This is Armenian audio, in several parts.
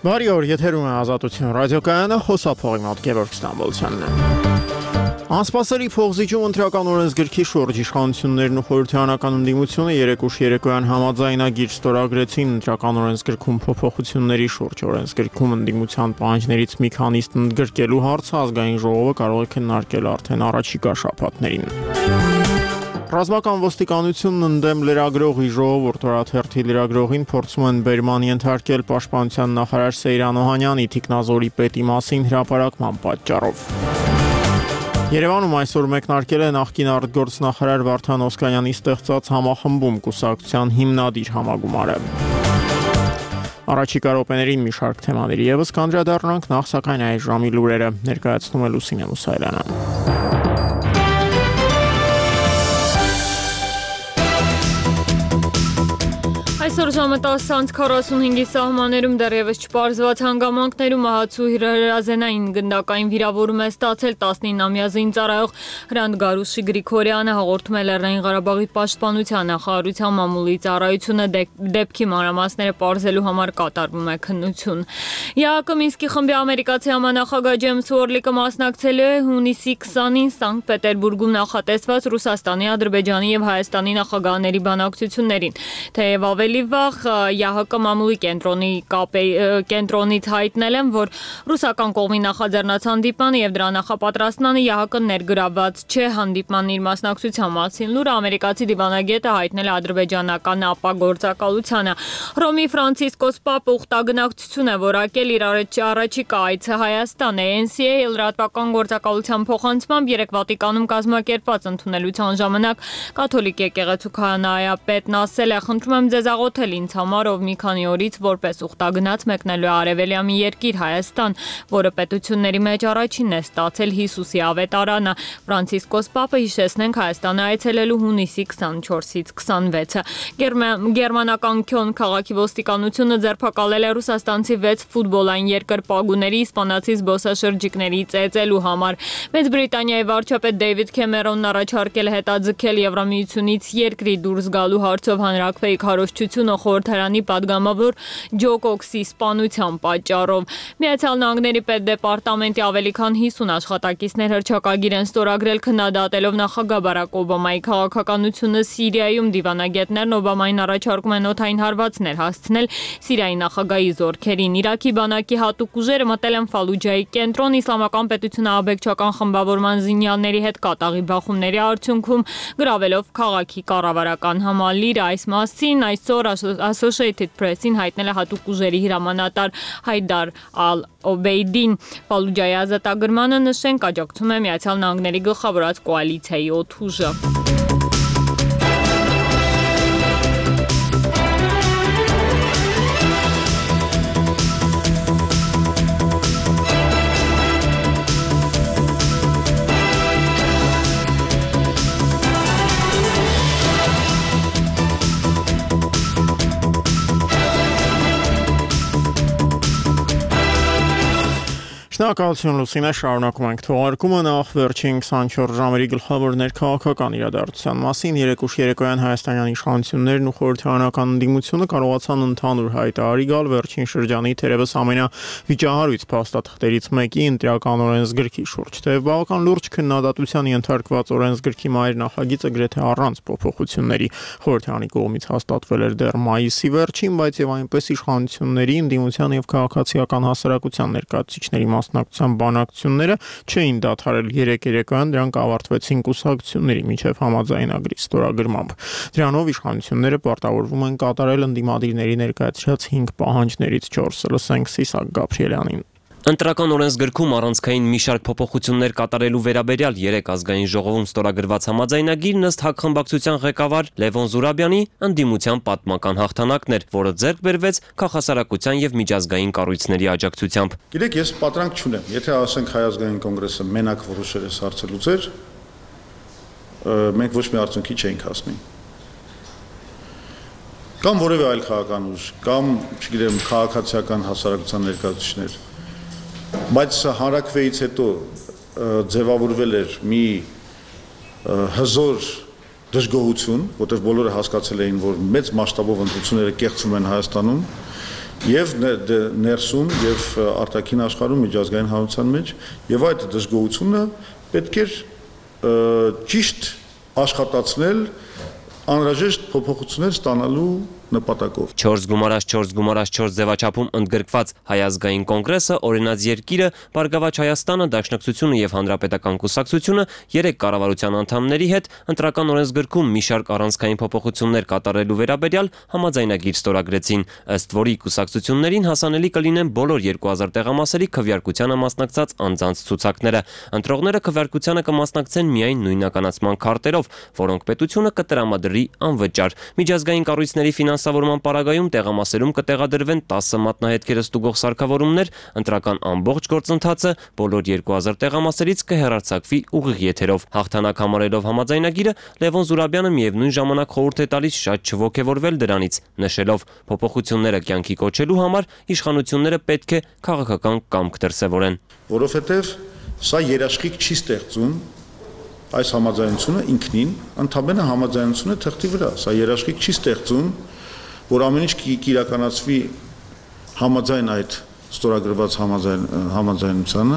Բարի օր, եթերում է Ազատություն ռադիոկայանը, խոսափողի մոտ Գևորգ Ստամբոլցյանն է։ Անսպասելի փոխզիջում ընտրական օրենսգրքի շուրջ իշխանություններն ու խորհրդարանական ընդդիմությունը երեկ ուշ երեկոյան համաձայնագիր ստորագրեցին ընտրական օրենսգրքում փոփոխությունների շուրջ։ Օրենսգրքում ընդդիմության պահանջներից մի քանիսն ընդգրկելու հարցը ազգային ժողովը կարող է քննարկել արդեն առաջիկա շաբաթներին։ Ռազմական ոստիկանությունն ընդդեմ լրագրողի ժողովուրդ օրաթերթի լրագրողին փորձում են բերման ենթարկել պաշտպանության նախարար Սեյրան Օհանյանի թիկնազորի պետի մասին հրապարակման պատճառով։ Երևանում այսօր մեկնարկել է նախկին արտգործնախարար Վարդան Օսկանյանի ստեղծած համախմբում կուսակցության հիմնադիր համագումարը։ Առաջիկա րոպեներին մի շարք թեմաների ևս կանդրադառնանք, նախ սակայն այս ժամի լուրերը ներկայացնում է Լուսինե Մուսայելյանը։ Այսօր ժամը 10:45-ի սահմաններում դեռևս չպարզված հանգամանքներում մահացու հրազենային գնդակային վիրավորում է ստացել 19-ամյա զինծառայող Հրանտ Գարուշի Գրիգորյանը, հաղորդում է Լեռնային Ղարաբաղի պաշտպանության նախարարության մամուլի ծառայությունը, դեպքի մանրամասները պարզելու համար կատարվում է քննություն։ ԵԱԿ Մինսկի խմբի ամերիկացի համանախագահ Ջեյմս Ուորլիկը մասնակցելու է հունիսի 20-ին Սանկտ Պետերբուրգում նախատեսված Ռուսաստանի, Ադրբեջանի եւ Հայաստանի նախագահների բանակցություններին, թեև ավելի վաղ ԵԱՀԿ մամուլի կենտրոնից հայտնել են, որ ռուսական կողմի նախաձեռնած հանդիպմանը եւ դրա նախապատրաստմանը ԵԱՀԿ-ն ներգրավված չէ հանդիպման իր մասնակցության մասին։ Լուրը ամերիկացի դիվանագետը հայտնել է ադրբեջանական ապագործակալությանը։ Հռոմի Ֆրանցիսկոս Պապը ուխտագնացություն է որակել իր առաջիկա այցը Հայաստան է։ NCA լրատվական գործակալության փոխանցմամբ երեկ Վատիկանում կազմակերպված ընդունելության ժամանակ կաթոլիկ եկեղեցու քահանայապետն ասել է. «Խնդրում եմ ձեզ աղոթել ինձ համար, ով մի քանի օրից որպես ուխտագնաց մեկնելու է արևելյա մի երկիր Հայաստան, որը պետությունների մեջ առաջինն է ստացել Հիսուսի ավետարանը»։ Ֆրանցիսկոս Պապը, հիշեցնենք, Հայաստանը այցելելու հունիսի 24-ից 26-ը։ Գերմանական Քյոն քաղաքի ոստիկանությունը ձերբակալել է ռուսաստանցի 6 ֆուտբոլային երկրպագուների իսպանացի զբոսաշրջիկների ծեծելու համար։ Մեծ Բրիտանիայի վարչապետ Դեյվիդ Քեմերոնն առաջարկել է հետաձգել Եվրամիությունից երկրի դուրս գալու հարցով հանրաքվեի քարոզչությունը խորհրդարանի падգամավոր Ջո Կոքսի սպանության պատճառով։ Միացյալ Նահանգների պետդեպարտամենտի ավելի քան 50 աշխատակիցներ հռչակագիր են ստորագրել քննադատելով նախագահ Բարակ Օբամայի քաղաքականությունը Սիրիայում։ Դիվանագետներն Օբամային առաջարկում են օդային հարվածներ հասցնել Սիրիայի նախագահի զորքերին։ Իրաքի բանակի հատուկ ուժերը մտել են Ֆալուջայի կենտրոն իսլամական պետությունը աբեկչական խմբավորման զինյալների հետ կատաղի բախումների արդյունքում գրավելով քաղաքի կառավարական համալիրը։ Այս մասին այսօր Associated Press-ին հայտնել է հատուկ ուժերի հրամանատար Հայդար Ալ-Օբեյդին։ Ֆալուջայի ազատագրմանը, նշենք, աջակցում է Միացյալ Նահանգների գլխավորած կոալիցիայի 8 ուժը։ Շնորհակալություն Լուսինե, շարունակում ենք թողարկումը, նախ վերջին 24 ժամերի գլխավոր ներքաղաքական իրադարձության մասին։ Երեկ ուշ երեկոյան հայաստանյան իշխանություններն ու խորհրդարանական ընդդիմությունը կարողացան ընդհանուր հայտարարի գալ վերջին շրջանի թերևս ամենավիճահարույց փաստաթղթերից մեկի ընտրական օրենսգրքի շուրջ։ Թեև բավական լուրջ քննադատության ենթարկված օրենսգրքի մայր նախագիծը գրեթե առանց փոփոխությունների խորհրդարանի կողմից հաստատվել էր դեռ մայիսի վերջին, բայց եւ այնպես իշխանությունների, ընդդիմության եւ քաղաքացիական հասարակության ներկայացուցիչների մասնակցության բանակցությունները չէին դադարել երեկ երեկոյան, դրանք ավարտվեցին կուսակցությունների միջև համաձայնագրի ստորագրմամբ։ Դրանով իշխանությունները պարտավորվում են կատարել ընդդիմադիրների ներկայացրած 5 պահանջներից 4-ը, լսենք Սիսակ Գաբրիելյանին։ Ընտրական օրենսգրքում առանցքային մի շարք փոփոխություններ կատարելու վերաբերյալ երեկ ազգային ժողովում ստորագրված համաձայնագիրն ըստ հակխմբակցության ղեկավար Լևոն Զուրաբյանի ընդդիմության պատմական հաղթանակն էր, որը ձեռք բերվեց քաղաքասարակության եւ միջազգային կառույցների աջակցությամբ։ Գիտեք, ես պատրանք չունեմ, եթե ասենք Հայ ազգային կոնգրեսը մենակ որոշեր այս հարցը լուծեր, մենք ոչ մի արդյունքի չէինք հասնի։ Կամ որևէ այլ քաղաքական ուժ, կամ, չգիտեմ, քաղաքացիական հասարակության ներկայացուցիչներ, բայց հանրաքվեից հետո ձևավորվել էր մի հզոր դժգոհություն, որտեղ բոլորը հասկացել էին, որ մեծ մասշտաբով ընտրությունները կեղծվում են Հայաստանում, եւ ներսում եւ արտաքին աշխարհում միջազգային հանրության մեջ եւ այդ դժգոհությունը պետք է ճիշտ աշխատացնել անհրաժեշտ փոփոխություններ ստանալու նպատակով 4x4x4 ձևաչափում ընդգրկված Հայազգային կոնգրեսը, օրինաց երկիրը, Բարգավաճ Հայաստանը, Դաշնակցությունը եւ Հանրապետական կուսակցությունը 3 կառավարության անդամների հետ ընտրական օրենսգրքում մի շարք առանցքային փոփոխություններ կատարելու վերաբերյալ համաձայնագիր ստորագրեցին, ըստ որի կուսակցություններին հասանելի կլինեն բոլոր 2000 տեղամասերի քվեարկությանը մասնակցած անձանց ցուցակները։ Ընտրողները քվեարկությանը կմասնակցեն միայն նույնականացման քարտերով, որոնք պետությունը կտրամադրի անվճար։ Միջազգային կառույցների ֆինանսավորման պարագայում տեղամասերում կտեղադրվեն 10 մատնահետքեր ստուգող սարքավորումներ, ընտրական ամբողջ գործընթացը բոլոր 2000 տեղամասերից կհեռարձակվի ուղիղ եթերով։ Հաղթանակ համարելով համաձայնագիրը, Լևոն Զուրաբյանը միևնույն ժամանակ խորհուրդ է տալիս շատ չոգևորվել դրանից, նշելով, փոփոխությունները կյանքի կոչելու համար իշխանությունները պետք է քաղաքական կամք դրսևորեն։ Որովհետև սա երաշխիք չի ստեղծում այս համաձայնությունը ինքնին, ընդհանրապես համաձայնությունը թղթի վրա, սա երաշխիք չի ստեղծում, որ ամեն ինչ կիրականացվի համաձայն այդ ստորագրված համաձայնությանը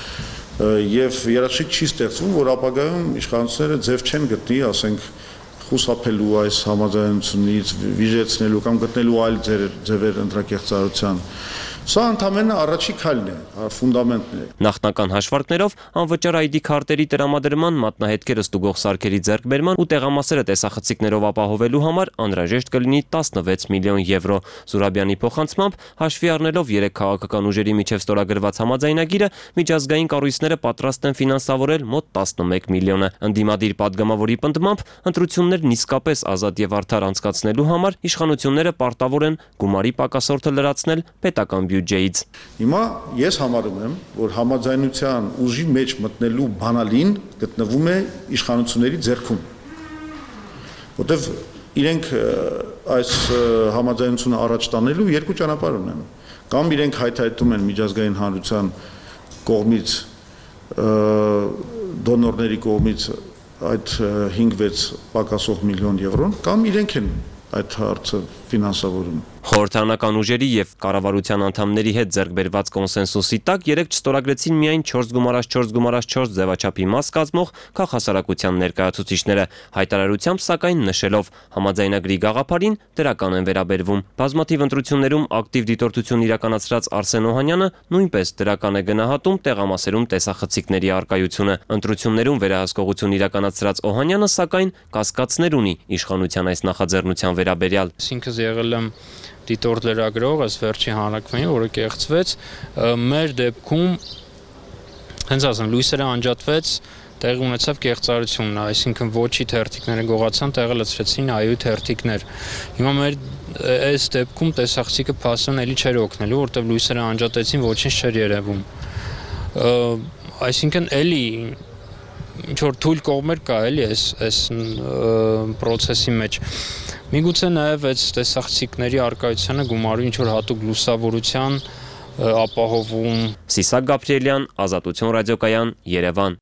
եւ երաշխիք չի ստեղծվում, որ ապագայում իշխանությունները ձև չեն գտնի, ասենք, խուսափելու այս համաձայնությունից, վիժեցնելու կամ գտնելու այլ ձևեր ընտրակեղծարարության։ Սա ընդամենը առաջի քայլն է, ֆունդամենտն է։ Նախնական հաշվարկներով անվճար ID քարտերի տրամադրման, մատնահետքերը ստուգող սարքերի ձեռքբերման ու տեղամասերը տեսախցիկներով ապահովելու համար անհրաժեշտ կլինի 16 միլիոն եվրո։ Զուրաբյանի փոխանցմամբ, հաշվի առնելով 3 քաղաքական ուժերի միջև ստորագրված համաձայնագիրը, միջազգային կառույցները պատրաստ են ֆինանսավորել մոտ 11 միլիոնը։ Ընդդիմադիր падգամավորի պնդմամբ, ընտրություններն իսկապես ազատ եւ արդար անցկացնելու համար իշխանությունները պարտավոր են գումարի պակասորթը լրացնել պետական բյուջեից։ Հիմա ես համարում եմ, որ համաձայնության ուժի մեջ մտնելու բանալին գտնվում է իշխանությունների ձեռքում, որտեղ իրենք այս համաձայնությունը առաջ տանելու երկու ճանապարհ ունեն, կամ իրենք հայտարարում են միջազգային հանրության կողմից դոնորների կողմից այդ 5-6 պակասող միլիոն եվրոն, կամ իրենք են այդ հարցը ֆինանսավորում։ Խորհրդարանական ուժերի եւ կառավարության անդամների հետ ձեռքբերված կոնսենսուսի տակ 3 չստորագրեցին միայն 4x4x4 ձևաչափի մաս կազմող քաղաքասարակության ներկայացուցիչները, հայտարարությամբ սակայն նշելով համաձայնագրի գաղափարին դրական են վերաբերվում։ Բազմաթիվ ընտրություններում ակտիվ դիտորդություն իրականացրած Արսեն Օհանյանը նույնպես դրական է գնահատում տեղամասերում տեսախցիկների առկայությունը։ Ընտրություններում վերահսկողություն իրականացրած Օհանյանը սակայն կասկածներ ունի իշխանության այս նախաձեռնության վերաբերյալ։ Ինքս եղել եմ դիտորդ լրագրող, այս վերջի հանրակրվեին, որը կեղծվեց, մեր դեպքում, հենց ասեմ, լույսերը անջատվեց, տեղի ունեցավ կեղծարությունը, այսինքն ոչի թերթիկները գողացան, տեղը լցրեցին այոյի թերթիկներ։ Հիմա մեր այս դեպքում տեսախցիկը փաստորեն էլի չէր օգնելու, որտեղ լույսերը անջատեցին, ոչինչ չէր երևում։ Այսինքն էլի ինչ-որ թույլ կողմեր կա էլի այս պրոցեսի մեջ։ Միգուցե նաև այս տեսախցիկների առկայությանը գումարում ինչ-որ հատուկ լուսավորության ապահովում։ Սիսակ Գաբրիելյան, Ազատություն ռադիոկայան, Երևան։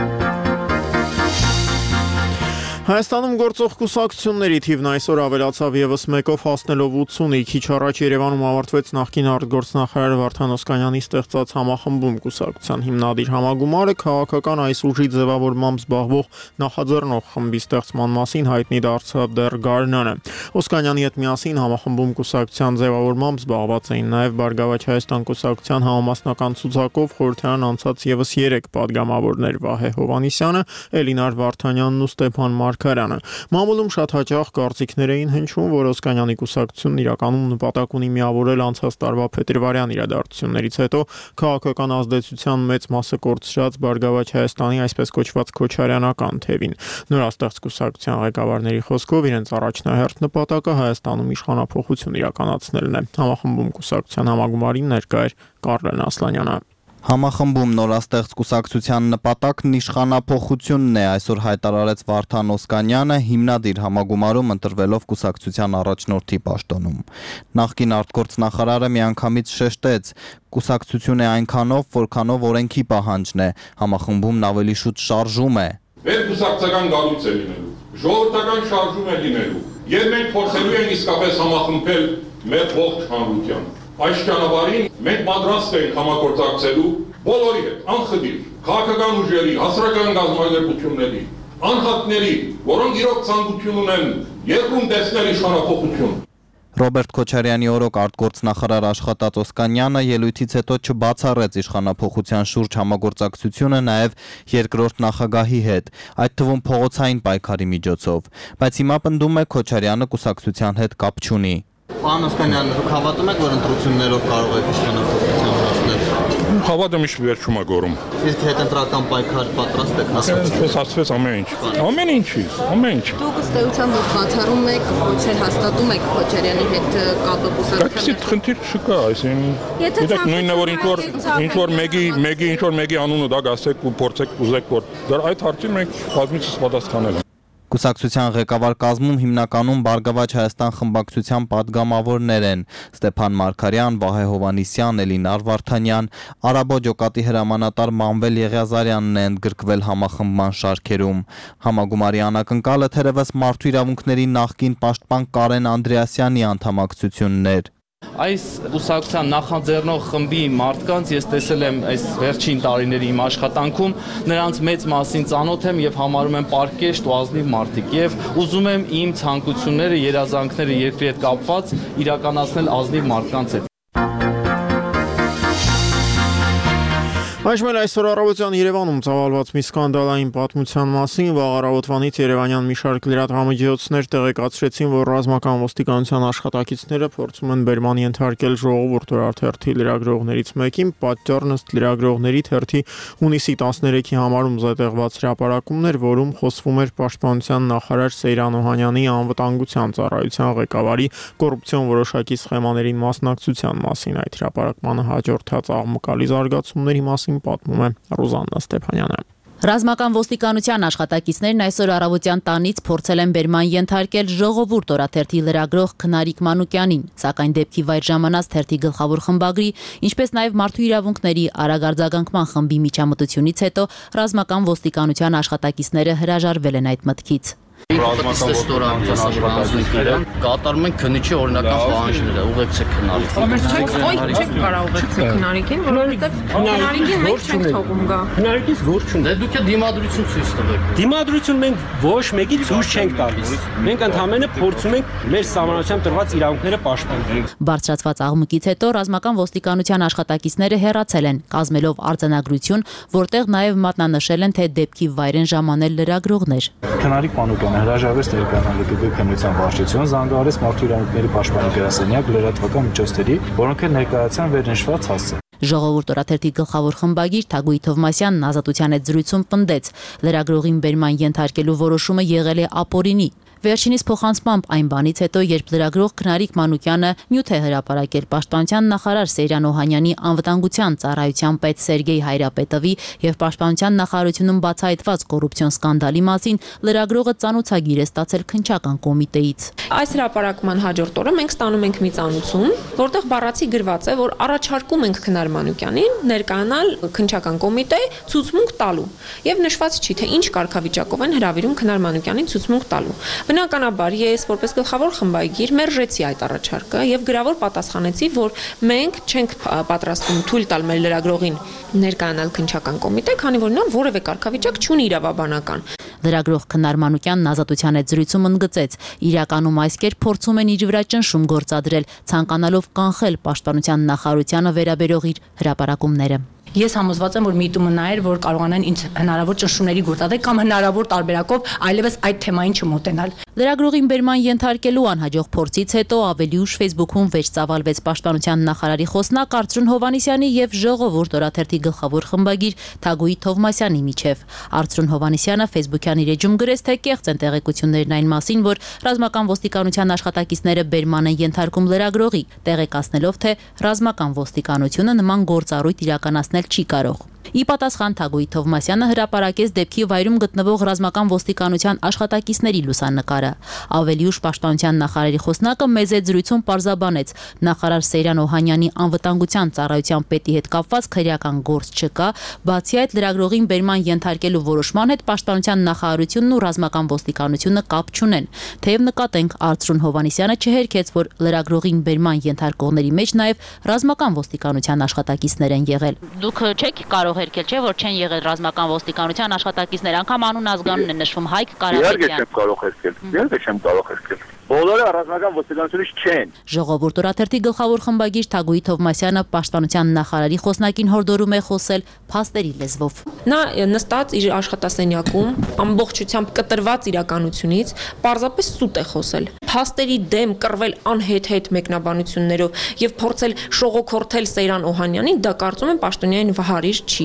Հայաստանում գործող կուսակցությունների թիվն այսօր ավելացավ եւս 1-ով հասնելով 80-ի։ Քիչ առաջ Երևանում ավարտվեց նախկին արտգործնախարար Վարդան Օսկանյանի ստեղծած համախմբում կուսակցության հիմնադիր համագումարը քաղաքական այս ուժի ձևավորմամբ զբաղվող նախաձեռնող խմբի ստեղծման մասին հայտնի դարձավ դեռ գարնանը։ Օսկանյանի հետ միասին համախմբում կուսակցության ձևավորմամբ զբաղված էին նաեւ Բարգավաճ Հայաստան կուսակցության համամասնական ցուցակով խորհրդարան անցած եւս 3 падգամավորներ՝ Վահե Հովհաննիսյանը, Էլինար Վարդանյանն ու Ստեփան Մարգարյանը։ Մամուլում շատ հաճախ կարծիքներ էին հնչում, որ Օսկանյանի կուսակցությունն իրականում նպատակ ունի միավորել անցած տարվա փետրվարյան իրադարձություններից հետո քաղաքական ազդեցության մեծ մասը կորցրած Բարգավաճ Հայաստանի այսպես կոչված քոչարյանական թևին։ Նորաստեղծ կուսակցության ղեկավարների խոսքով իրենց առաջնահերթ նպատակը Հայաստանում իշխանափոխություն իրականացնելն է։ Համախմբում կուսակցության համագումարին ներկա էր Կարլեն Ասլանյանը։ Համախմբում նորաստեղծ կուսակցության նպատակն իշխանափոխությունն է, այսօր հայտարարեց Վարդան Օսկանյանը հիմնադիր համագումարում ընտրվելով կուսակցության առաջնորդի պաշտոնում։ Նախկին արտգործնախարարը միանգամից շեշտեց, կուսակցություն է այնքանով, որքանով օրենքի պահանջն է, համախմբումն ավելի շուտ շարժում է։ Մեր կուսակցական գալուց է լինելու, ժողովրդական շարժում է լինելու, եւ մենք փորձելու ենք իսկապես համախմբել մեր ողջ հանրությանը։ Այս ճանապարհին մենք պատրաստ ենք համագործակցելու բոլորի հետ, անխտիր, քաղաքական ուժերի, հասարակական կազմակերպությունների, անհատների, որոնք իրոք ցանկություն ունեն երկրում տեսնել իշխանափոխություն։ Ռոբերտ Քոչարյանի օրոք արտգործնախարար աշխատած Օսկանյանը ելույթից հետո չբացառեց իշխանափոխության շուրջ համագործակցությունը նաև երկրորդ նախագահի հետ, այդ թվում փողոցային պայքարի միջոցով, բայց հիմա պնդում է Քոչարյանը կուսակցության հետ կապ չունի։ Պարոն Օսկանյան, դուք հավատում եք, որ ընտրություններով կարող եք իշխանափոխության հասնել։ Հավատում իշ վերջում է գորում։ Իսկ հետընտրական պայքար պատրաստ եք Ես ասացվեց ամեն ինչ։ Ամեն ինչ։ Դուք ըստ էության դուք բացառում եք, ոչ էլ հաստատում եք Քոչարյանի հետ կապը կուսակցության։ Դա խնդիր չկա, այսինքն գիտեք նույնն է որ ինչ որ մեկի անունը դա գասեք ու փորձեք ուզեք որ դա այդ հարցին մենք բազմիցս պատասխանել ենք։ Կուսակցության ղեկավար կազմում հիմնականում Բարգավաճ Հայաստան խմբակցության падգամավորներ են Ստեփան Մարգարյան, Վահե Հովանիսյան, Էլինար Վարդանյան, Արաբո ջոկատի հրամանատար Մանվել Եղիազարյանն է ընդգրկվել համախմբման շարքերում։ Համագումարի անակնկալը թերևս մարդու իրավունքների նախկին պաշտպան Կարեն Անդրեասյանի անդամակցություններ։ Այս կուսակցության նախաձեռնող խմբի մարդկանց ես տեսել եմ այս վերջին տարիների իմ աշխատանքում, նրանց մեծ մասին ծանոթ եմ եւ համարում եմ պարկեշտ ու ազնիվ մարդիկ եւ ուզում եմ իմ ցանկությունները, երազանքները երկրի հետ կապված իրականացնել ազնիվ մարդկանց հետ։ Այժմ այսօր առավոտյան Երևանում ծավալված մի սկանդալային պատմության մասին վաղ առավոտվանից երևանյան մի շարք լրատվամիջոցներ տեղեկացրեցին, որ ռազմական ոստիկանության աշխատակիցները փորձում են բերման ենթարկել ժողովուրդ օրաթերթի լրագրողներից մեկին, պատճառն ըստ լրագրողների թերթի հունիսի 13-ի համարում զետեղված հրապարակումներ, որում խոսվում էր պաշտպանության նախարար Սեյրան Օհանյանի անվտանգության ծառայության ղեկավարի կոռուպցիոն որոշակի սխեմաներին մասնակցության մասին։ Այդ հրապարակմանը հաջորդած աղմկալի զարգացումների մասին պատմում է Ռուզաննա Ստեփանյանը։ Ռազմական ոստիկանության աշխատակիցներն այսօր առավոտյան տանից փորձել են բերման ենթարկել ժողովուրդ օրաթերթի լրագրող Քնարիկ Մանուկյանին, սակայն դեպքի վայր ժամանած թերթի գլխավոր խմբագրի, ինչպես նաև մարդու իրավունքների արագ արձագանքման խմբի միջամտությունից հետո ռազմական ոստիկանության աշխատակիցները հրաժարվել են այդ մտքից։ Ռազմական ոստիկանության աշխատակիցները կատարում են քննիչի օրինական պահանջները, ուղեկցեք Քնարիկին։ Չեք կարող ուղեկցել Քնարիկին, որովհետև Քնարիկին մենք չենք թողում գա։ Քնարիկից ոչ չունի։ Դե դուք դիմադրություն ցույց տվեք։ Դիմադրություն մենք ոչ մեկի ցույց չենք տալիս։ Մենք ընդհանրապես փորձում ենք մեր սահմանադրությամբ տրված իրավունքները պաշտպանել։ Բարձրացված աղմուկից հետո ռազմական ոստիկանության աշխատակիցները հեռացել են, կազմելով արձանագրություն, որտեղ նաև մատնանշել են, թե դեպքի վայր են ժամանել լրագրողներ։ Քնարիկ Մանուկյանը հրաժարվեց ներկայանալ ԳԳ քննության վարչություն, զանգահարեց մարդու իրավունքների պաշտպանի գրասենյակ լրատվական միջոցների, որոնք էլ ներկայացան վերնշված հասցե։ Ժողովուրդ օրաթերթի գլխավոր խմբագիր Թագուհի Թովմասյանն Ազատության հետ զրույցում պնդեց, լրագրողին բերման ենթարկելու որոշումը եղել է ապօրինի։ Վերջինիս փոխանցմամբ այն բանից հետո, երբ լրագրող Քնարիկ Մանուկյանը նյութ է հրապարակել պաշտպանության նախարար Սեյրան Օհանյանի անվտանգության ծառայության պետ Սերգեյ Հայրապետովի եւ պաշտպանության նախարարությունում բացահայտված կոռուպցիոն սկանդալի մասին, լրագրողը ծանոթագիր է ստացել քննչական կոմիտեից։ Այս հրապարակման հաջորդ օրը մենք ստանում ենք մի ծանուցում, որտեղ բառացի գրված է, որ առաջարկում ենք Քնար Մանուկյանին ներկայանալ քննչական կոմիտե ցուցմունք տալու եւ նշված չի թե ինչ կարգավիճակով են հրավիրում Քնար Մանուկյանին ցուցմունք տալու։ Բնականաբար ես որպես գլխավոր խմբագիր մերժեցի այդ առաջարկը եւ գրավոր պատասխանեցի, որ մենք չենք պատրաստվում թույլ տալ մեր լրագրողին ներկայանալ քննչական կոմիտե, քանի որ նա որևէ կարգավիճակ չունի իրավաբանական։ Լրագրող Քնար Մանուկյանն Ազատության հետ զրույցում ընդգծեց, իրականում այս կերպ փորձում են իր վրա ճնշում գործադրել, ցանկանալով կանխել պաշտպանության նախարարությանը վերաբերող իր հրապարակումները։ Ես համոզված եմ, որ միտումը նա էր, որ կարողանան ինձ հնարավոր ճնշումների գործադրել կամ հնարավոր տարբերակով այլևս այդ թեմային չմոտենալ։ Լրագրողին բերման ենթարկելու անհաջող փորձից հետո ավելի ուշ Facebook-ում վեճ ծավալվեց պաշտպանության նախարարի խոսնակ Արծրուն Հովանիսյանի եւ Ժողովուրդ օրաթերթի գլխավոր խմբագիր Թագուհի Թովմասյանի միջև։ Արծրուն Հովանիսյանը Facebook-յան իր էջում գրեց, թե կեղծ են տեղեկություններն այն մասին, որ ռազմական ոստիկանության աշխատակիցները բերման են ենթարկում լրագրողի, տեղեկացնելով, թե ռազմական ոստիկանությունը նման գործառույթ իրականացնել ստանալ չի կարող։ Ի պատասխան Թագուհի Թովմասյանը հրապարակեց դեպքի վայրում գտնվող ռազմական ոստիկանության աշխատակիցների լուսանկարը։ Ավելի ուշ պաշտպանության նախարարի խոսնակը մեծ զրույցում պարզաբանեց, նախարար Սեյրան Օհանյանի անվտանգության ծառայության պետի հետ կապված քրեական գործ չկա, բացի այդ լրագրողին բերման ենթարկելու որոշման հետ պաշտպանության նախարարությունն ու ռազմական ոստիկանությունը կապ չունեն։ Թեև նկատենք Արծրուն Հովանեսյանը չհերքեց, որ լրագրողին բերման ենթարկողների մեջ նաև ռազմական ոստիկանության աշխատակիցներ են եղել։ Դուք չեք կարող հերքել, չէ՞ որ չեն եղել ռազմական ոստիկանության աշխատակիցներ, անգամ անուն ազգանուն է նշվում Հայկ Կարապետյան։ Իհարկե չեմ կարող հերքել։ Իհարկե չեմ կարող հերքել։ Բոլորը ռազմական ոստիկանությունից չեն։ Ժողովուրդ օրաթերթի գլխավոր խմբագիր Թագուհի Թովմասյանը պաշտպանության նախարարի խոսնակին հորդորում է խոսել փաստերի լեզվով։ Նա նստած իր աշխատասենյակում ամբողջությամբ կտրված իրականությունից պարզապես սուտ է խոսել։ Փաստերի դեմ կռվել անհետ մեկնաբանություններով եւ փորձել շողոքորթել Սեյրան Օհանյանին, դա կարծում եմ պաշտոնյային վահարիչ չի։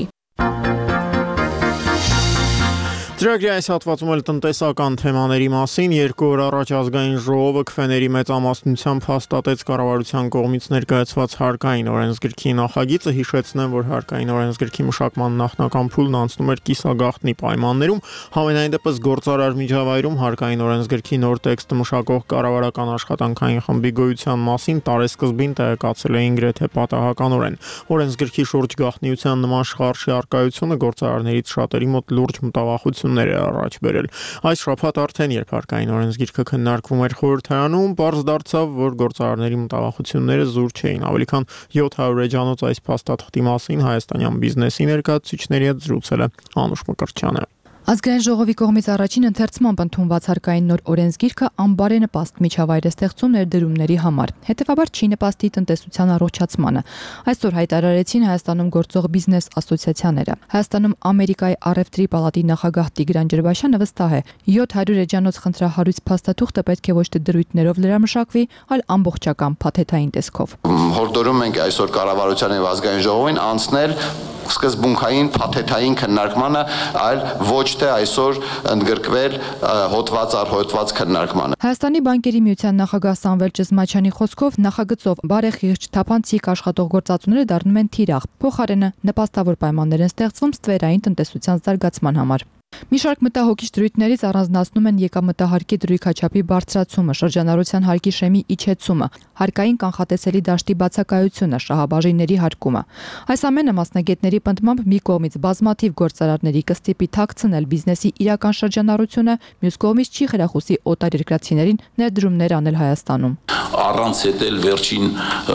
Ծրագրի այս հատվածում էլ տնտեսական թեմաների մասին 2 օր առաջ ազգային ժողովը քվեների մեծամասնությամբ հաստատեց կառավարության կողմից ներկայացված հարկային օրենսգրքի նախագիծը, հիշեցնեմ, որ հարկային օրենսգրքի մշակման նախնական փուլն անցնում էր կիսագաղտնի պայմաններում, համենայն դեպս գործարար միջավայրում հարկային օրենսգրքի նոր տեքստը մշակող կառավարական աշխատանքային խմբի գոյության մասին տարեսկզբին տեղեկացել էին գրեթե պատահականորեն։ Օրենսգրքի շուրջ գաղտնիության նման շղարշի առկայությունը գործարարներից շատերի մոտ լուրջ մտավախություն առաջ բերել։ Այս շաբաթ արդեն երբ հարկային օրենսգիրքը քննարկվում էր խորհրդարանում, պարզ դարձավ, որ գործարարների մտավախությունները զուր չէին։ Ավելի քան 700 էջանոց այս փաստաթղթի մասին հայաստանյան բիզնեսի ներկայացուցիչների հետ զրուցել է Անուշ Մկրտչյանը։ Ազգային ժողովի կողմից առաջին ընթերցմամբ ընդունված հարկային նոր օրենսգիրքը անբարենպաստ միջավայր է ստեղծում ներդրումների համար։ Հետևաբար չի նպաստի տնտեսության առողջացմանը։ Այսօր հայտարարեցին Հայաստանում գործող բիզնես ասոցիացիաները։ Հայաստանում Ամերիկայի առևտրի պալատի նախագահ Տիգրան Ջրբաշյանը վստահ է, 700 էջանոց խնդրահարույց փաստաթուղթը պետք է ոչ թե դրույթներով լրամշակվի, այլ ամբողջական փաթեթային տեսքով։ Հորդորում ենք այսօր կառավարության եւ ազգային ժողովին անցնել սկզբունքային փաթեթային քննարկմանը, այլ ոչ թե այսօր ընդգրկվել հոդված առ հոդված քննարկմանը։ Հայաստանի բանկերի միության նախագահ Սամվել Ճզմաչյանի խոսքով նախագծով բարեխիղճ թափանցիկ աշխատող գործածությունները դառնում են թիրախ։ Փոխարենը նպաստավոր պայմաններ են ստեղծվում ստվերային տնտեսության զարգացման համար։ Մի շարք մտահոգիչ դրույթներից առանձնացնում են եկամտահարկի դրույքաչափի բարձրացումը, շրջանառության հարկի շեմի իջեցումը, հարկային կանխատեսելի դաշտի բացակայությունը, շահաբաժինների հարկումը։ Այս ամենը մասնագետների պնդմամբ մի կողմից բազմաթիվ գործարարների կստիպի թաքցնել բիզնեսի իրական շրջանառությունը, մյուս կողմից չի խրախուսի օտարերկրացիներին ներդրումներ անել Հայաստանում։ Առանց հետել վերջին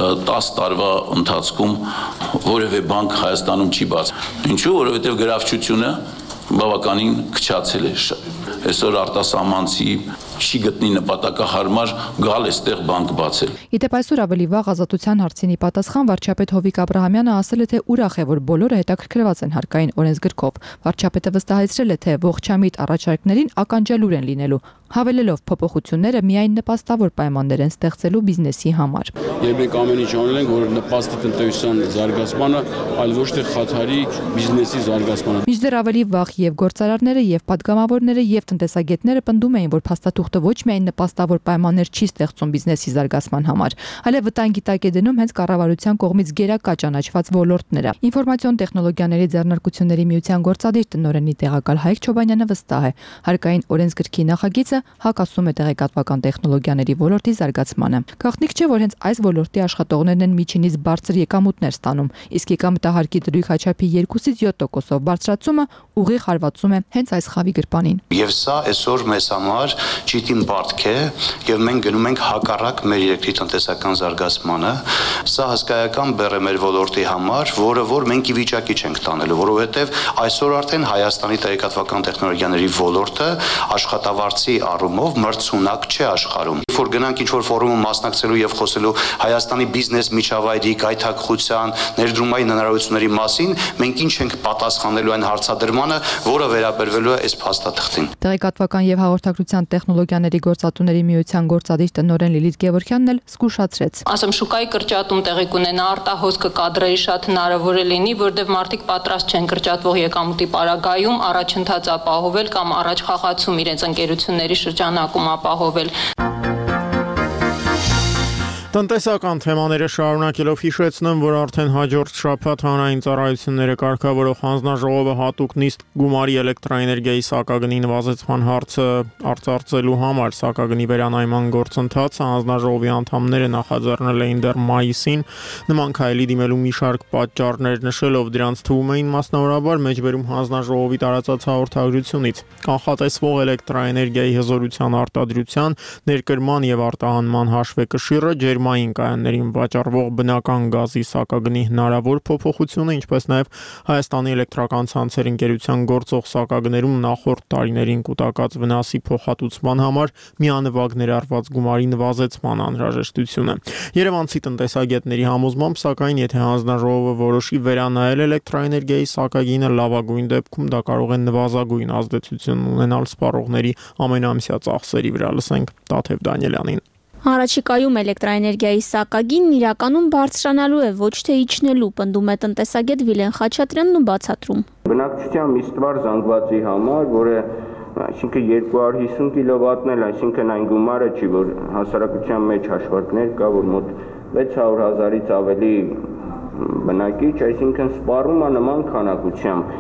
10 տարվա ընթացքում որևէ բանկ Հայաստանում չի բաց։ Ինչու՞, որովհետև գրավչությունը բավականին քչացել է։ Այսօր արտասահմանցի չի գտնի նպատակահարմար գալ այստեղ բանկ բացել։ Իդեպ այսօր ավելի վաղ ազատության հարցինի պատասխան վարչապետ Հովիկ Աբրահամյանը ասել է, թե ուրախ է, որ բոլորը հետաքրքրված են հարկային օրենսգրքով։ Վարչապետը վստահեցրել է, թե ողջամիտ առաջարկներին ականջալուր են լինելու, հավելելով փոփոխությունները միայն նպաստավոր պայմաններ են ստեղծելու բիզնեսի համար։ Եվ մենք ամեն ինչ անել ենք, որ նպաստի տնտեսության զարգացմանը, այլ ոչ թե խաթարի բիզնեսի զարգացմանը։ Մինչդեռ ավելի վաղ եւ գործարարները, եւ պատգամավորները, եւ տնտեսագետները պնդում էին, որ փաստաթուղթը ոչ միայն նպաստավոր պայմաններ չի ստեղծում բիզնեսի զարգացման համար, այլև վտանգի տակ է դնում հենց կառավարության կողմից գերակա ճանաչված ոլորտները։ Ինֆորմացիոն տեխնոլոգիաների ձեռնարկությունների միության գործադիր տնօրենի տեղակալ Հայկ Չոբանյանը վստահ է, հարկային օրենսգրքի նախագիծը հակասում է տեղեկատվական տեխնոլոգիաների ոլորտի զարգացմանը։ Գաղտնիք չէ, որ հենց այս ոլորտի աշխատողներն են միջինից բարձր եկամուտներ ստանում, իսկ եկամտահարկի դրույքաչափի 2-ից 7%-ով բարձրացումը ուղիղ հարվածում է հենց այս խավի գրպանին։ Եվ սա այսօր մեզ համար ճիշտ բարդք է, եւ մենք գնում ենք հակառակ մեր երկրի տնտեսական զարգացմանը։ Սա հսկայական բեռ է մեր ոլորտի համար, որը որ մենք ի վիճակի չենք տանելու, որովհետեւ այսօր արդեն Հայաստանի տեղեկատվական տեխնոլոգիաների ոլորտը աշխատավարձի առումով մրցունակ չէ աշխարհում։ Երբ որ գնանք ինչ-որ ֆորումում մասնակցելու եւ խոսելու Հայաստանի բիզնես միջավայրի գայթակղության, ներդրումային հնարավորությունների մասին, մենք ինչ ենք պատասխանելու այն հարցադրմանը, որը վերաբերվելու է այս փաստաթղթին։ Տեղեկատվական եւ հաղորդակցության տեխնոլոգիաների գործատուների միության գործադիր տնօրեն Լիլիթ Գևորգյանն էլ զգուշացրեց։ Ասեմ, շուկայի կրճատում տեղի կունենա, արտահոսքը կադրերի շատ հնարավոր է լինի, որտեղ մարդիկ պատրաստ չեն կրճատվող եկամուտի պարագայում առաջընթաց ապահովել կամ առաջ խաղացում իրենց ընկերությունների շրջանակում ապահովել։ Տնտեսական թեմաները շարունակելով հիշեցնեմ, որ արդեն հաջորդ շաբաթ հանրային ծառայությունները կարգավորող հանձնաժողովը հատուկ նիստ գումարի էլեկտրաէներգիայի սակագնի նվազեցման հարցը արծարծելու համար սակագնի վերանայման գործընթացը հանձնաժողովի անդամները նախաձեռնել էին դեռ մայիսին, նման քայլի դիմելու մի շարք պատճառներ նշելով դրանց թվում էին մասնավորաբար մեջբերում հանձնաժողովի տարածած հաղորդագրությունից, կանխատեսվող էլեկտրաէներգիայի հզորության արտադրության, ներկրման եւ արտահանման հաշվեկշիռը, ջերմային կայաններին վաճառվող բնական գազի սակագնի հնարավոր փոփոխությունը, ինչպես նաև Հայաստանի էլեկտրական ցանցեր ընկերության գործող սակագներում նախորդ տարիներին կուտակած վնասի փոխհատուցման համար միանվագ ներառված գումարի նվազեցման անհրաժեշտությունը։ Երևանցի տնտեսագետների համոզմամբ, սակայն, եթե հանձնաժողովը որոշի վերանայել էլեկտրաէներգիայի սակագինը, լավագույն դեպքում դա կարող է նվազագույն ազդեցություն ունենալ սպառողների ամենամսյա ծախսերի վրա, լսենք Տաթև Դանիելյանին։ Առաջիկայում էլեկտրաէներգիայի սակագինն իրականում բարձրանալու է, ոչ թե իջնելու, պնդում է տնտեսագետ Վիլեն Խաչատրյանն ու բացատրում։ Բնակչության մի ստվար զանգվածի համար, որը այսինքն 250 կիլովատն էլ, այսինքն այն գումարը չի, որ հասարակության մեջ հաշվարկներ կա, որ մոտ 600,000-ից ավելի բնակիչ, այսինքն սպառում է նման քանակությամբ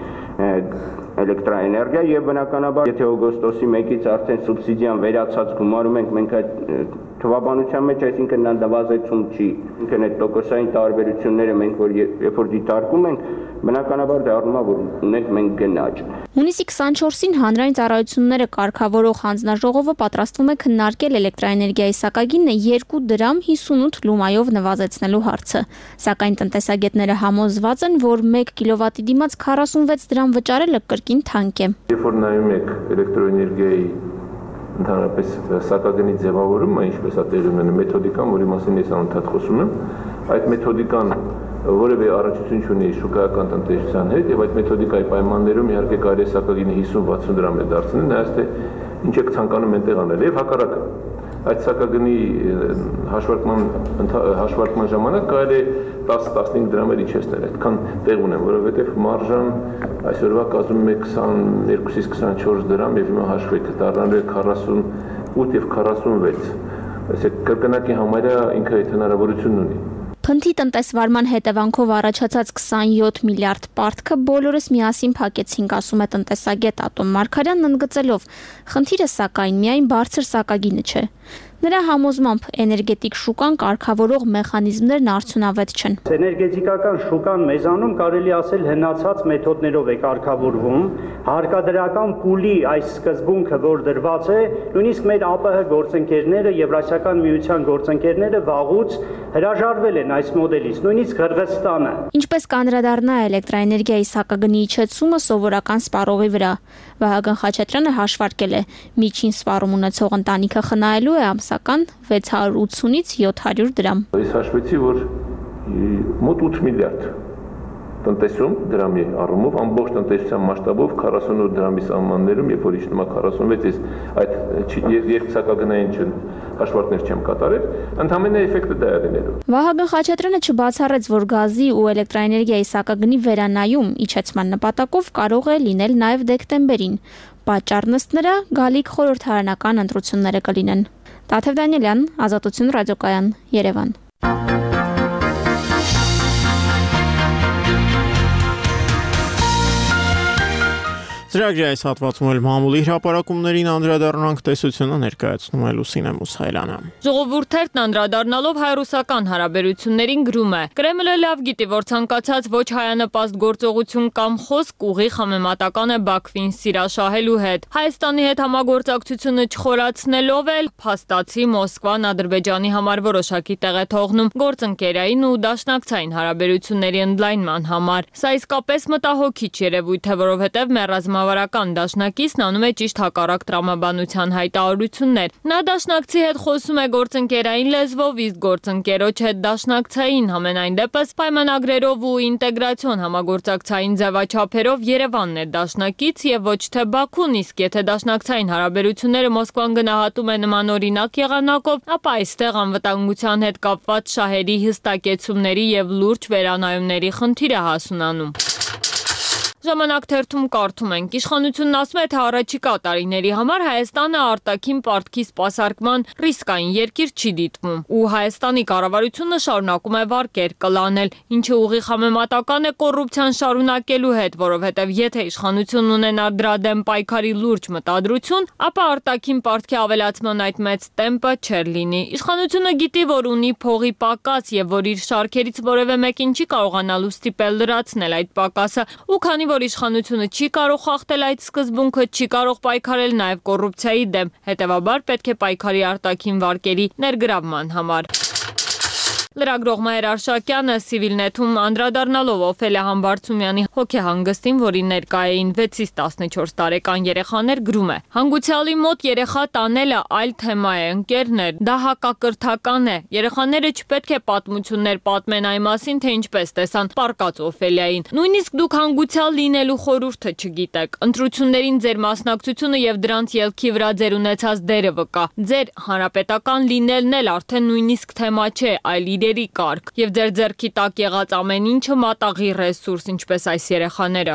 էլեկտրաէներգիա եւ բնականաբար եթե օգոստոսի 1-ից արդեն սուբսիդիան վերացած գումարում ենք մենք այդ թվաբանության մեջ, այսինքն նա նվազեցում չի, այսինքն այդ տոկոսային տարբերությունները մենք որ երբ որ դիտարկում ենք, բնականաբար դա առնում է որ ունենք մենք գնաճ։ Հունիսի 24-ին հանրային ծառայությունները կարգավորող հանձնաժողովը պատրաստվում է քննարկել էլեկտրաէներգիայի սակագինը 2 դրամ 58 լումայով նվազեցնելու հարցը, սակայն տնտեսագետները համոզված են, որ 1 կիլովատի դիմաց 46 դրամ վճարելը կրկին թանկ է։ Երբ որ նայում եք էլեկտրոէներգիայի ընդհանրապես սակագնի ձևավորումը, ինչպես է տեղի ունենում, մեթոդիկան, որի մասին ես անընդհատ խոսում եմ, այդ մեթոդիկան որևէ առնչություն չունի շուկայական տնտեսության հետ եւ այդ մեթոդիկայի պայմաններում իհարկե կարելի է սակագինը 50-60 դրամ է դարձնել, նայած թե ինչ եք ցանկանում այնտեղ անել եւ հակառակը։ Այդ սակագնի հաշվարկման ժամանակ կարելի է 10-15 դրամեր իջեցնել, այդքան տեղ ունեմ, որովհետեւ մարժան այսօրվա կազմում է 22-ից 24 դրամ եւ հիմա հաշվեք դառնալու է 48 եւ 46։ Այսինքն կրկնակի համարյա ինքը այդ հնարավորությունն ունի։ Փնթի տնտեսվարման հետևանքով առաջացած 27 միլիարդ պարտքը բոլորս միասին փակեցինք, ասում է տնտեսագետ Ատոմ Մարգարյանն ընդգծելով. խնդիրը սակայն միայն բարձր սակագինը չէ։ Նրա համոզմամբ էներգետիկ շուկան կարգավորող մեխանիզմներն արդյունավետ չեն։ Էներգետիկական շուկան մեզանում կարելի ասել հնացած մեթոդներով է կարգավորվում, հարկադրական փուլի այս սկզբունքը, որ դրված է, նույնիսկ մեր ԱՊՀ գործընկերները, Եվրասիական միության գործընկերները վաղուց հրաժարվել են այս մոդելից, նույնիսկ Հրղստանը։ Ինչպես կանդրադառնա էլեկտրաէներգիայի սակագնի իջեցումը սովորական սպառողի վրա։ Վահագն Խաչատրյանը հաշվարկել է, միջին սպառում ունեցող ընտանիքը խնայելու է ամսական 680-ից 700 դրամ։ Ես հաշվեցի, որ մոտ 8 միլիարդ տնտեսում դրամի առումով ամբողջ տնտեսության մասշտաբով 48 դրամի սահմաններում, երբ որ իջնում է 46, ես այդ երկսակագնային հաշվարկներ չեմ կատարել, ընդհանրապես էֆեկտը դա է լինելու։ Վահագն Խաչատրյանը չբացառեց, որ գազի ու էլեկտրաէներգիայի սակագնի վերանայում իջեցման նպատակով կարող է լինել նաև դեկտեմբերին։ Պատճառն ըստ նրա գալիք խորհրդարանական ընտրությունները կլինեն։ Տաթև Դանիելյան, Ազատություն ռադիոկայան, Երևան։ Ծրագրի այս հատվածում էլ մամուլի հրապարակումներին անդրադառնանք, տեսությունը ներկայացնում է Լուսինե Մուսայելյանը։ Ժողովուրդներն անդրադառնալով հայ-ռուսական հարաբերություններին գրում է. Կրեմլը լավ գիտի, որ ցանկացած ոչ հայանպաստ գործողություն կամ խոսք ուղիղ համեմատական է Բաքվին սիրաշահելու հետ։ Հայաստանի հետ համագործակցությունը չխորացնելով էլ փաստացի Մոսկվան Ադրբեջանի համար որոշակի տեղ է թողնում գործընկերային ու դաշնակցային հարաբերությունների ընդլայնման համար։ Սա իսկապես մտահոգիչ երևույթ է, որովհետև մերազմավարական դաշնակիցն անում է ճիշտ հակառակ տրամաբանության հայտարարություններ։ Նա դաշնակցի հետ խոսում է գործընկերային լեզվով, իսկ գործընկերոջ հետ դաշնակցային, համենայն դեպս պայմանագրերով ու ինտեգրացիոն համագործակցային ձևաչափերով Երևանն է դաշնակից եւ ոչ թե Բաքուն, իսկ եթե դաշնակցային հարաբերությունները Մոսկվան գնահատում է նմանօրինակ եղանակով, ապա այստեղ անվտանգության հետ կապված շահերի հստակեցումների եւ լուրջ վերանայումների խնդիր է հասունանում։ Ժամանակ թերթում կարդում ենք. Իշխանությունն ասում է, թե առաջիկա տարիների համար Հայաստանը արտաքին պարտքի սպասարկման ռիսկային երկիր չի դիտվում, ու Հայաստանի կառավարությունը շարունակում է վարկեր կլանել, ինչը ուղիղ համեմատական է կոռուպցիան շարունակելու հետ, որովհետև եթե իշխանությունն ունենար դրա դեմ պայքարի լուրջ մտադրություն, ապա արտաքին պարտքի ավելացման այդ մեծ տեմպը չէր լինի։ Իշխանությունը գիտի, որ ունի փողի պակաս եւ որ իր շարքերից որևէ մեկին չի կարողանալու ստիպել լրացնել այդ պակասը, ու քանի որ իշխանությունը չի կարող խախտել այդ սկզբունքը, չի կարող պայքարել նաև կոռուպցիայի դեմ, հետևաբար պետք է պայքարի արտաքին վարկերի ներգրավման համար։ Լրագրող Մայր Արշակյանը Civilnet-ում անդրադառնալով Օֆելիա Համբարձումյանի հոգեհանգստին, որի ներկա էին 6-ից 14 տարեկան երեխաներ, գրում է. Հանգուցյալի մոտ երեխա տանելը այլ թեմա է, ընկերներ, դա հակակրթական է։ Երեխաները չպետք է պատմություններ պատմեն այն մասին, թե ինչպես տեսան պարկած Օֆելիային։ Նույնիսկ դուք հանգուցյալ լինելու խորհուրդը չգիտեք։ Ընտրություններին ձեր մասնակցությունը եւ դրանց ելքի վրա ձեր ունեցած դերը վկա։ Ձեր հանրապետական լինելն էլ արդեն նույնիսկ թեմա չէ, այլ իրերի կարգ, եւ ձեր ձեռքի տակ եղած ամեն ինչը մատաղի ռեսուրս, ինչպես այս երեխաները։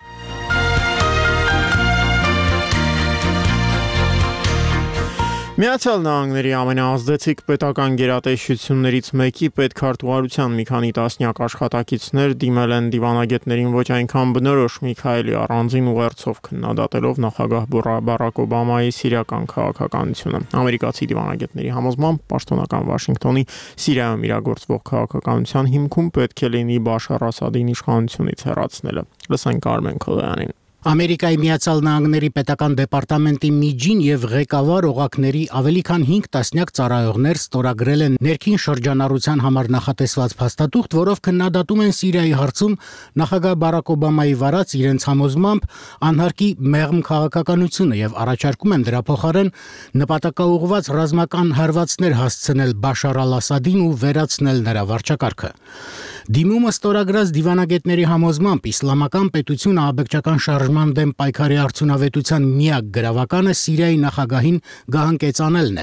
Միացյալ Նահանգների ամենաազդեցիկ պետական գերատեսչություններից մեկի պետքարտուղարության մի քանի տասնյակ աշխատակիցներ դիմել են դիվանագետներին ոչ այնքան բնորոշ Միքայելի առանձին ուղերձով քննադատելով նախագահ Բարակ Օբամայի սիրիական քաղաքականությունը։ Ամերիկացի դիվանագետների համոզմամբ պաշտոնական Վաշինգտոնի Սիրիայում իրագործվող քաղաքականության հիմքում պետք է լինի Բաշար Ասադին իշխանությունից հեռացնելը։ Լսենք Արմեն Քոլյանին։ Ամերիկայի Միացյալ Նահանգների պետական դեպարտամենտի միջին եւ ղեկավար օղակների ավելի քան 5 տասնյակ ծառայողներ ստորագրել են ներքին շրջանառության համար նախատեսված փաստաթուղթ, որով քննադատում են Սիրիայի հարցում նախագահ Բարակ Օբամայի վարած իրենց համոզմամբ անհարկի մեղմ քաղաքականությունը եւ առաջարկում են դրա փոխարեն նպատակաուղղված ռազմական հարվածներ հասցնել Բաշար al-Ասադին ու վերացնել նրա վարչակարգը։ Դիմումը ստորագրած դիվանագետների համոզմամբ իսլամական պետությունը աբեկչական շարժման դեմ պայքարի արդյունավետության միակ գրավականը Սիրիայի նախագահին գահանկեցանելն է։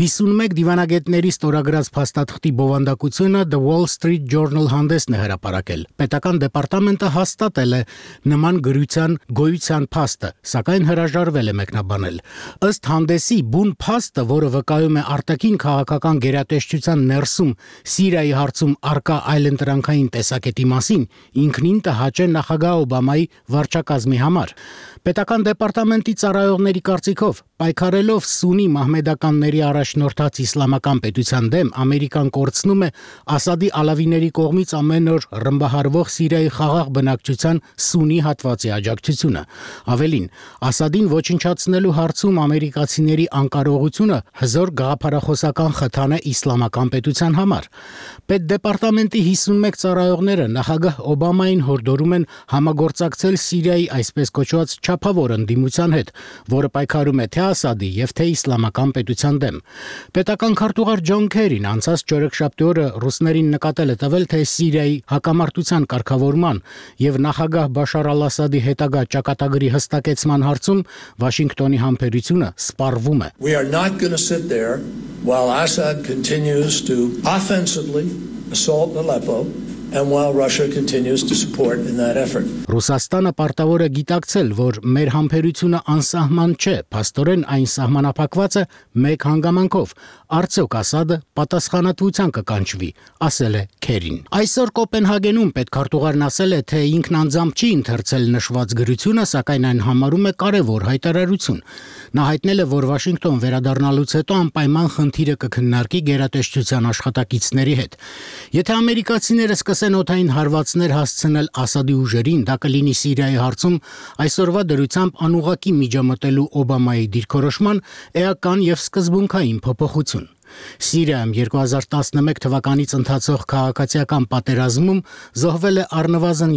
51 դիվանագետների ստորագրած փաստաթղթի բովանդակությունը The Wall Street Journal հանդեսն է հրապարակել։ Պետական դեպարտամենտը հաստատել է նման գրության գոյության փաստը, սակայն հրաժարվել է մեկնաբանել։ Ըստ հանդեսի բուն փաստը, որը վկայում է արտաքին քաղաքական գերատեսչության ներսում Սիրիայի հարցում արկա այլընտրանքային տեսակետի մասին, ինքնին տհաճ է նախագահ Օբամայի վարչակազմի համար։ Պետական դեպարտամենտի ծառայողների կարծիքով պայքարելով սունի մահմեդականների առաջնորդած իսլամական պետության դեմ Ամերիկան կորցնում է Ասադի ալավիների կողմից ամեն օր ռմբահարվող Սիրիայի խաղաղ բնակչության սունի հատվածի աջակցությունը։ Ավելին, Ասադին ոչնչացնելու հարցում ամերիկացիների անկարողությունը հզոր գաղափարախոսական խթան է իսլամական պետության համար։ Պետդեպարտամենտի 51 ծառայողները նախագահ Օբամային հորդորում են համագործակցել Սիրիայի այսպես կոչված չափավոր ընդդիմության հետ, որը պայքարում է թե Ասադի եւ թե իսլամական պետության դեմ։ Պետական քարտուղար Ջոն Քերին անցած չորեքշաբթի օրը ռուսներին նկատել է տվել, թե Սիրիայի հակամարտության կարգավորման եւ նախագահ Բաշար al-Ասադի հետագա ճակատագրի հստակեցման հարցում Վաշինգտոնի համբերությունը սպառվում է։ We are not going to sit there while Assad continues to offensively assault Aleppo and while Russia continues to support in that effort. Ռուսաստանը պարտավոր է գիտակցել, որ մեր համբերությունը անսահման չէ, փաստորեն այն սահմանափակված է մեկ հանգամանքով. արդյոք Ասադը պատասխանատվության կկանչվի, ասել է Քերին։ Այսօր Կոպենհագենում պետքարտուղարն ասել է, թե ինքն անձամբ չի ընթերցել նշված գրությունը, սակայն այն համարում է կարևոր հայտարարություն։ Նա հայտնել է, որ Վաշինգտոն վերադառնալուց հետո անպայման խնդիրը կքննարկի գերատեսչության աշխատակիցների հետ։ Եթե ամերիկացիները սկսեն օդային հարվածներ հասցնել Ասադի ուժերին, դա կլինի Սիրիայի հարցում այսօրվա դրությամբ անուղղակի միջամտելու Օբամայի դիրքորոշման էական եւ սկզբունքային փոփոխություն։ Սիրիայում 2011 թվականից ընթացող քաղաքացիական պատերազմում զոհվել է առնվազն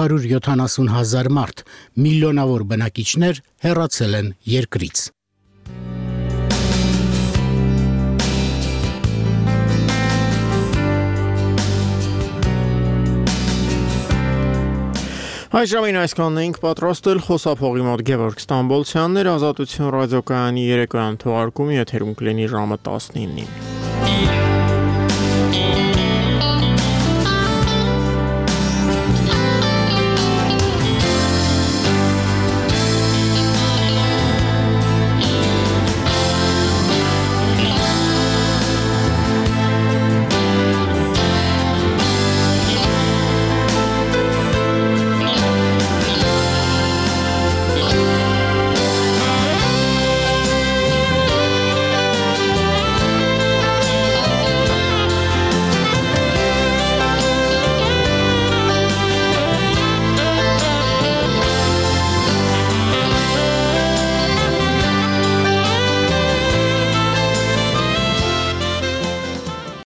270,000 մարդ, միլիոնավոր բնակիչներ հեռացել են երկրից։ Այս ժամին այսքանն էինք պատրաստել, խոսափողի մոտ Գևորգ Ստամբոլցյանն էր, Ազատություն ռադիոկայանի երեկոյան թողարկումը եթերում կլինի ժամը 19-ին։